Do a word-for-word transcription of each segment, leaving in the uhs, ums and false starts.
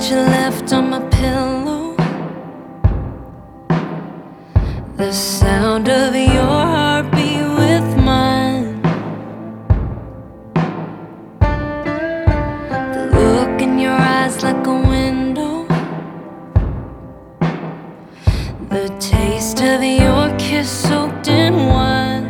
you left on my pillow, the sound of your heartbeat with mine, the look in your eyes like a window, the taste of your kiss soaked in wine.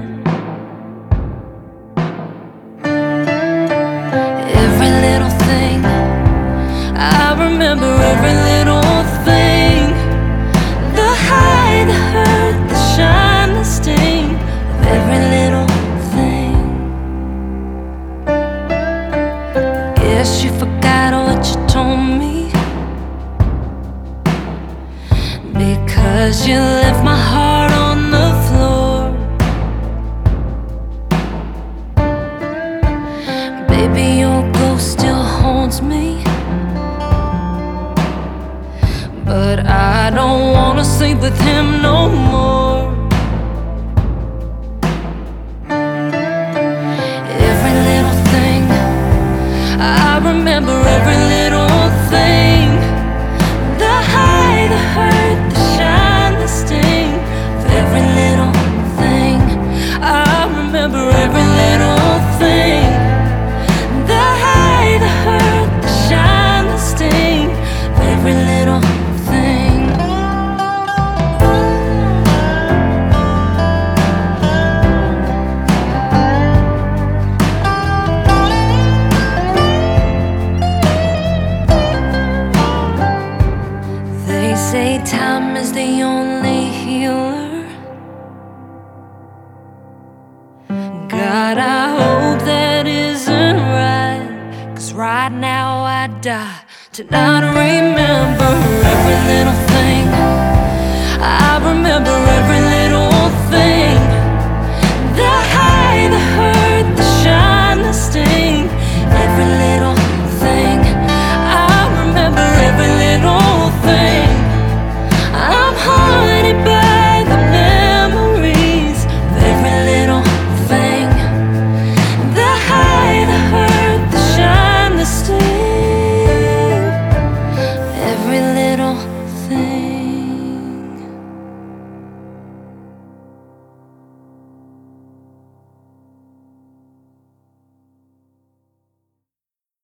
Every little thing, I remember every little thing, the high, the hurt, the shine, the sting of every little thing. Guess you forgot what you told me, because you left my heart on the floor. Baby, your ghost still haunts me, but I don't wanna sleep with him no more. Every little thing, I remember every little thing, the high, the hurt, the shine, the sting of every little thing. I remember every little thing, the high, the hurt, the shine, the sting of every little thing. They say time is the only healer. God, I hope that isn't right, 'cause right now I die to not remember every little thing. I remember every little thing,